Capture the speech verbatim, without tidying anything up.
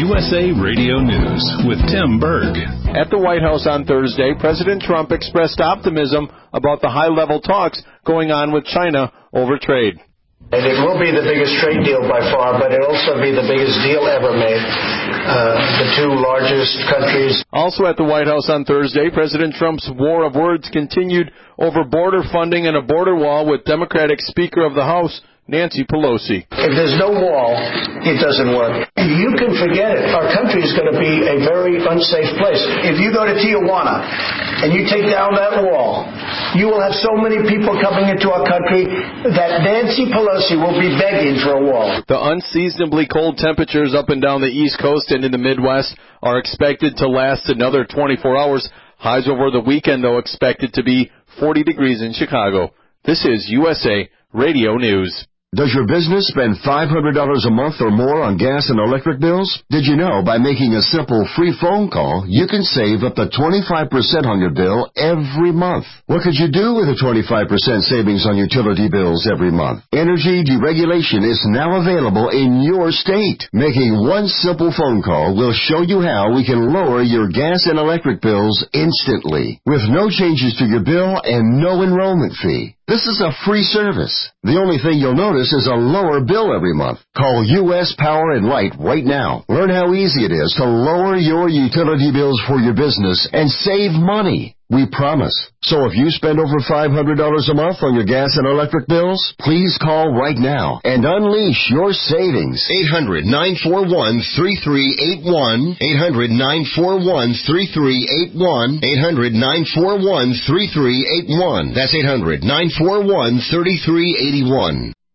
U S A Radio News with Tim Berg. At the White House on Thursday, President Trump expressed optimism about the high-level talks going on with China over trade. And it will be the biggest trade deal by far, but it'll also be the biggest deal ever made. Uh, the two largest countries. Also at the White House on Thursday, President Trump's war of words continued over border funding and a border wall with Democratic Speaker of the House, Nancy Pelosi. If there's no wall, it doesn't work. You can forget it. Our country is going to be a very unsafe place. If you go to Tijuana and you take down that wall, you will have so many people coming into our country that Nancy Pelosi will be begging for a wall. The unseasonably cold temperatures up and down the East Coast and in the Midwest are expected to last another twenty-four hours. Highs over the weekend, though, expected to be forty degrees in Chicago. This is U S A Radio News. Does your business spend five hundred dollars a month or more on gas and electric bills? Did you know by making a simple free phone call, you can save up to twenty-five percent on your bill every month? What could you do with a twenty-five percent savings on utility bills every month? Energy deregulation is now available in your state. Making one simple phone call will show you how we can lower your gas and electric bills instantly, with no changes to your bill and no enrollment fee. This is a free service. The only thing you'll notice is a lower bill every month. Call U S Power and Light right now. Learn how easy it is to lower your utility bills for your business and save money. We promise. So if you spend over five hundred dollars a month on your gas and electric bills, please call right now and unleash your savings. eight hundred, nine four one, three three eight one. eight hundred, nine four one, three three eight one. eight hundred, nine four one, three three eight one. That's eight hundred, nine four one, three three eight one.